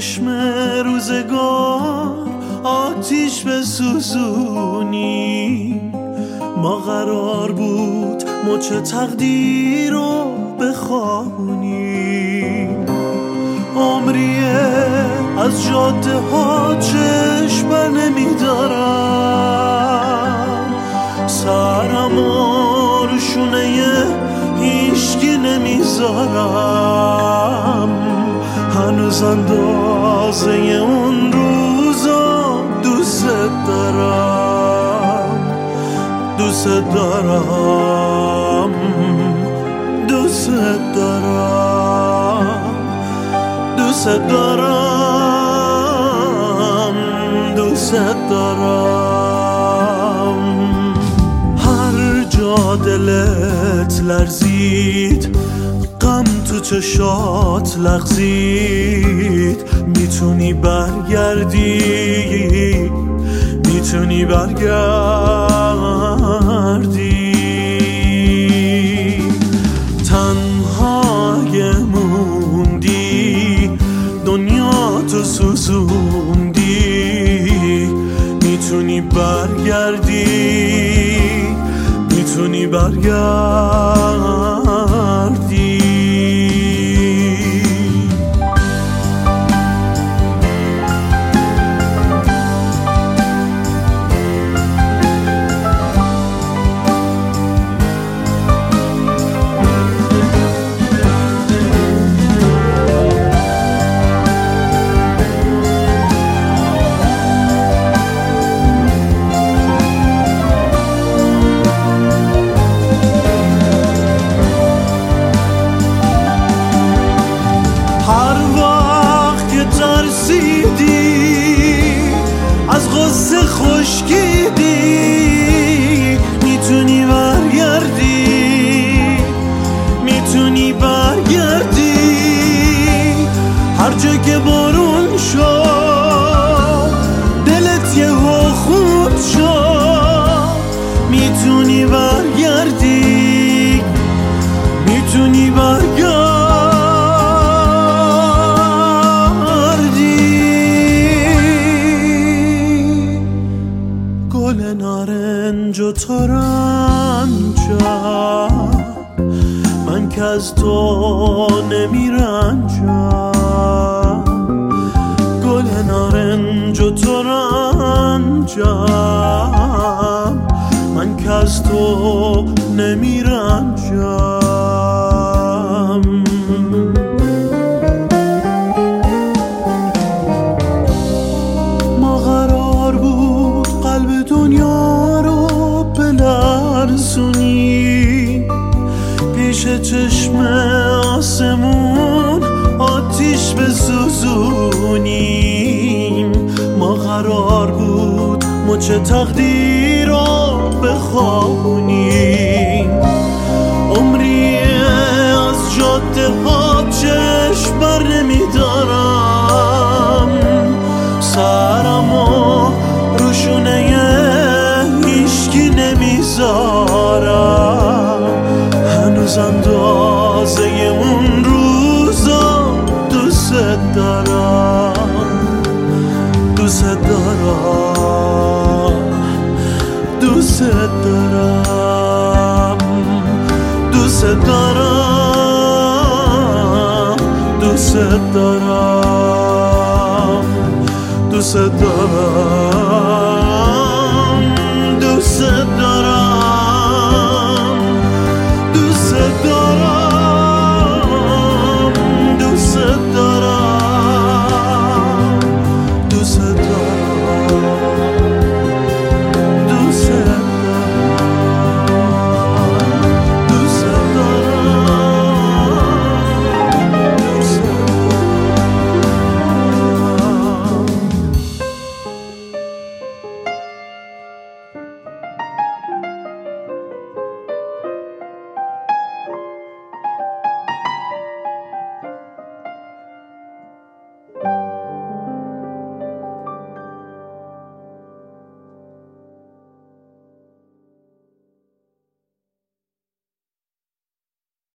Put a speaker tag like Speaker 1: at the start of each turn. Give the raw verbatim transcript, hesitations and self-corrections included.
Speaker 1: چشم روزگار آتیش بسوزونی. ما قرار بود مچ تقدیر رو بخوابونیم. عمریه از جاده ها چشم بر نمیدارم، سرم و روشونه هیچکی نمیذارم. هنوز اندازه اون روزا دوست دارم، دوست دارم، دوست دارم، دوست دارم، دوست دارم. هر جا دلت لرزید، غم تو چشات لغزید، میتونی برگردی، میتونی برگردی. تنهای موندی، دنیا تو سوزوندی، میتونی برگردی، میتونی برگردی. از غصه خشکیدی، میتونی برگردی، میتونی برگردی. هر جا که بارون شد دلت یه خود شد، میتونی برگردی، میتونی برگردی. گل نارنج و ترنجم، من که از تو نمیرنجم. گل نارنج و ترنجم، من که از تو نمیرنجم. ما قرار بود قلب دنیا رو بلرزونی، پیش چشم آسمون آتیش بسوزونیم. ما قرار بود مچ تقدیر رو بخوابونیم. عمریه از جاده ها چشم بر نمیدارم، سرم و روشونه هیچکی نمیذارم. هنوز اندازه اون روزا دوست دارم، دوست دارم، دوست دارم، دوست دارم، دوست دارم، دوست دارم، دوست دارم.